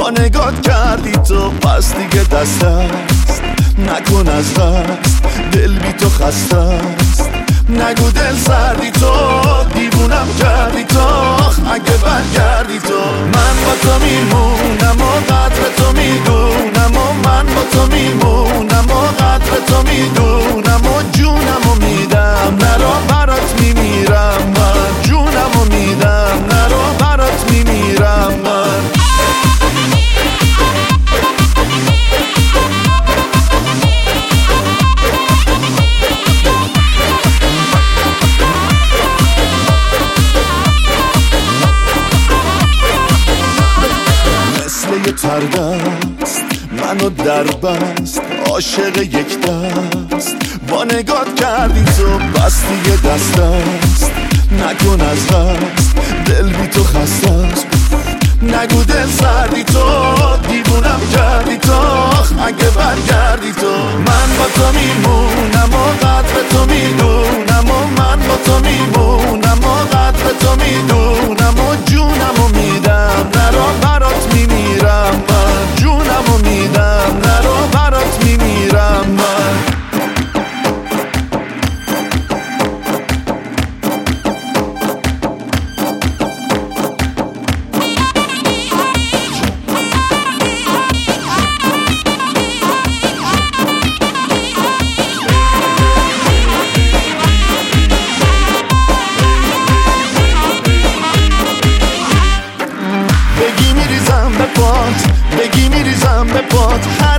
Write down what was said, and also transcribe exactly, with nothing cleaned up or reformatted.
با نگات کردی تو، پس دیگه دست است نکن از دست، دل بی تو خسته است. نگو دل سردی تو، دیوونم کردی تو، اگه برگردی تو. من با تو میمونم و قدر تو میدونم، و من با تو میمونم و قدر تو میدونم، و جونم و میدم نرو برات میمیرم من، جونم و میدم نرو برات میمیرم من. مثل یه تردست منو در بست، عاشق یک دست با نگات کردی تو، بس دیگه دست است نکن از دست، دل بی تو خسته است. نگو دل سردی تو، دیوونم کردی تو، اگه برگردی تو. من با تو میمونم و قدر تو میدونم، و من با تو میمونم و قدر تو میدونم، و جونم و میدم نرو برات میمیرم من، جونم و میدم نرو برات میمیرم من. بگی میریزم به پات،